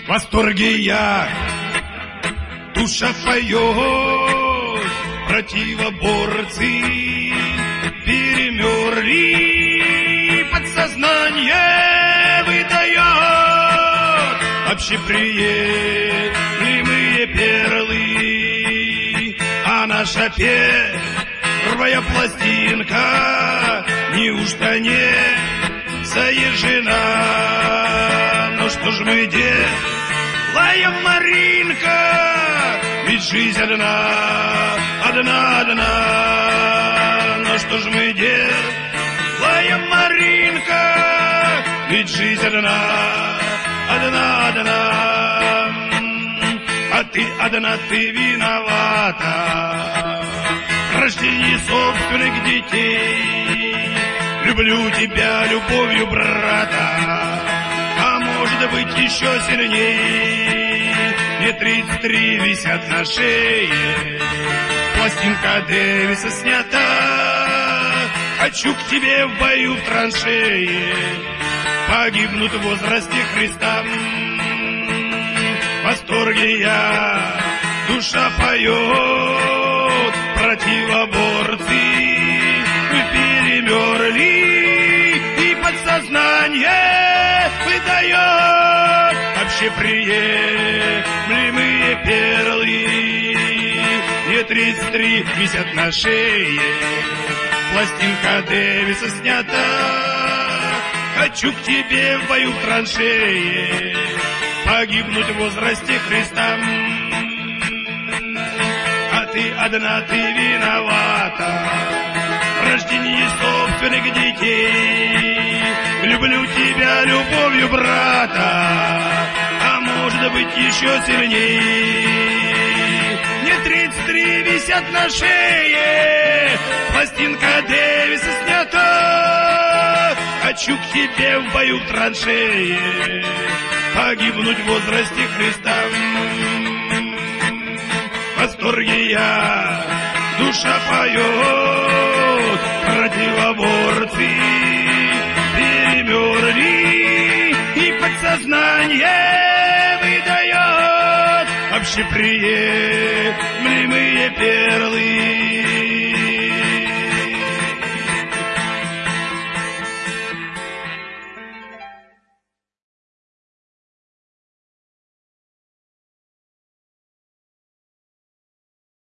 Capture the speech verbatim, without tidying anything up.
В восторге я, душа поет, противоборцы перемерли, подсознание выдает общеприемлемые перлы, а наша первая пластинка неужто не заезжена? Ну что ж мы делаем, Маринка, ведь жизнь одна, одна, одна. Ну что ж мы делаем, Маринка, ведь жизнь одна, одна, одна. А ты одна, ты виновата в рождении собственных детей. Люблю тебя любовью брата, а может быть еще сильней. Мне тридцать три висят на шее, пластинка Дэвиса снята. Хочу к тебе в бою в траншее погибнуть в возрасте Христа. В восторге я, душа поет, противоборцы перемерли, и подсознание выдает общеприемлемые перлы. Мне тридцать три висят на шее, пластинка Дэвиса снята. Хочу к тебе в бою в траншее погибнуть в возрасте Христа. А ты одна, ты виновата в рождении собственных детей. Люблю тебя любовью брата, а может быть еще сильней. Мне тридцать три висят на шее, пластинка Дэвиса снята. Хочу к тебе в бою в траншее погибнуть в возрасте Христа. В восторге я, душа поет, противоборцы перемерли, и подсознание выдает общеприемлемые перлы.